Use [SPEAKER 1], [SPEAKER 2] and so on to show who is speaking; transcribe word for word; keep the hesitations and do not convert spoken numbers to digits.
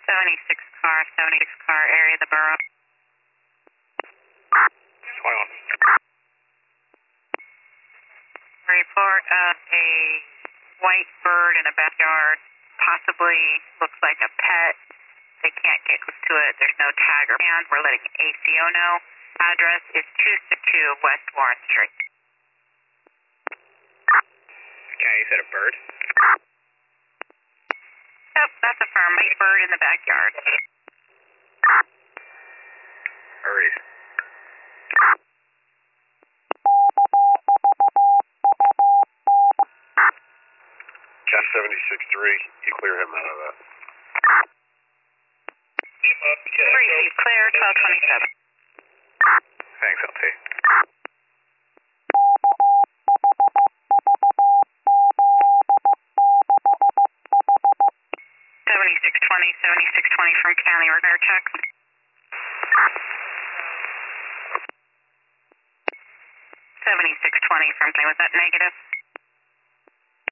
[SPEAKER 1] seventy-six car, seventy-six car area of the borough.
[SPEAKER 2] twenty-one.
[SPEAKER 1] Report of a white bird in a backyard, possibly looks like a pet. They can't get close to it. There's no tag or band. We're letting A C O know. Address is two sixty-two West Warren Street.
[SPEAKER 2] Okay, you said a bird?
[SPEAKER 1] Yep, that's a firm. White bird in the backyard.
[SPEAKER 2] Hurry. Cash seventy-six three, you clear him out of that.
[SPEAKER 1] Three, clear, twelve twenty-seven.
[SPEAKER 2] Thanks, L T.
[SPEAKER 1] seventy-six twenty, seventy-six twenty from county repair check. seventy-six twenty from county, was that negative?